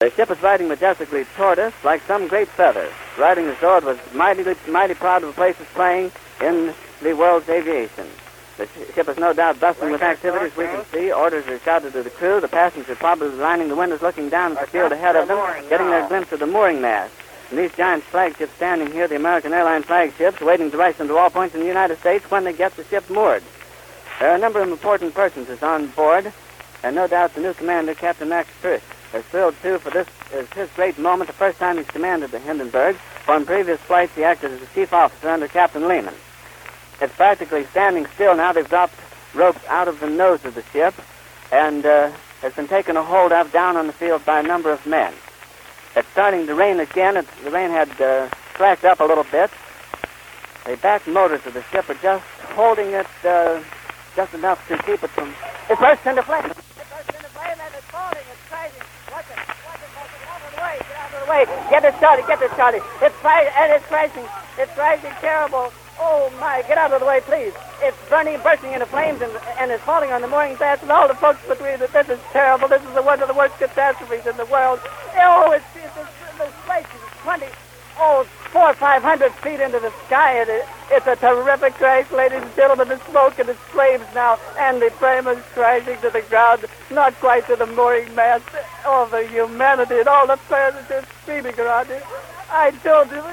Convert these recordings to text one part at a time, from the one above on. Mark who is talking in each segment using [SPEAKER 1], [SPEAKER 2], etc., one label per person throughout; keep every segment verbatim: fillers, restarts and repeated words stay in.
[SPEAKER 1] The ship was riding majestically toward us like some great feather. Riding as though it was mighty, mighty proud of the place it's playing in the world's aviation. The sh- ship is no doubt bustling with activities we can see. Orders are shouted to the crew. The passengers probably lining the windows looking down at the field ahead of them, getting their glimpse of the mooring mast. And these giant flagships standing here, the American airline flagships, waiting to race them to all points in the United States when they get the ship moored. There are a number of important persons on board, and no doubt the new commander, Captain Max Frisch, is thrilled, too, for this is his great moment, the first time he's commanded the Hindenburg, for in previous flights he acted as a chief officer under Captain Lehman. It's practically standing still now. They've dropped ropes out of the nose of the ship, and uh, it's been taken a hold of down on the field by a number of men. It's starting to rain again. It's, the rain had uh, slacked up a little bit. The back motors of the ship are just holding it uh, just enough to keep it from... It bursts into flame. It bursts into flame, and it's falling. It's crashing. Watch it. Watch it. Watch it. Out of the way. Get out of the way. Get it started. Get it started. It's crashing, and it's crashing. It's crashing terrible. Oh, my, get out of the way, please. It's burning, bursting into flames, and, and it's falling on the mooring mast and all the folks between it. This is terrible. This is the, one of the worst catastrophes in the world. Oh, it's, it's, it's, this place is twenty, oh, four or five hundred feet into the sky, and it, it's a terrific crash, ladies and gentlemen. The smoke and the flames now, and the frame is crashing to the ground, not quite to the mooring mast. Oh, the humanity and all the passengers screaming around it. I told you...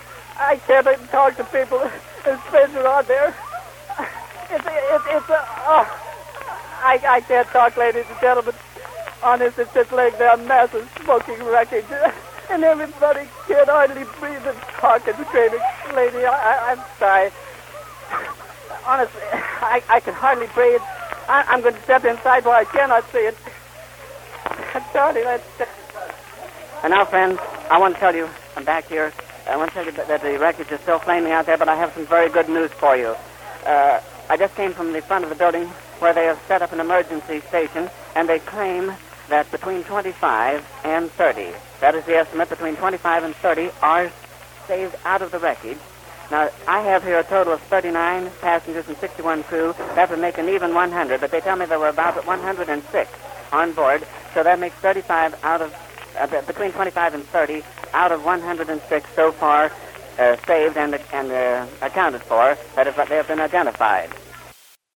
[SPEAKER 1] I can't even talk to people. There's fish around there. It's, it's, it's, uh, oh. I, I can't talk, ladies and gentlemen. Honest, it's just laying there, massive smoking wreckage. And everybody can't hardly breathe and talk and screaming. Lady, I, I, I'm sorry. Honestly, I, I can hardly breathe. I, I'm going to step inside where I cannot see it. I'm sorry, that's... And now, friends, I want to tell you, I'm back here. I want to tell you that the wreckage is still flaming out there, but I have some very good news for you. Uh, I just came from the front of the building where they have set up an emergency station, and they claim that between twenty-five and thirty, that is the estimate, between twenty-five and thirty are saved out of the wreckage. Now, I have here a total of thirty-nine passengers and sixty-one crew. That would make an even one hundred, but they tell me there were about one hundred six on board, so that makes thirty-five out of, uh, between twenty-five and thirty out of one hundred six so far uh, saved and, and uh, accounted for. That is what they have been identified.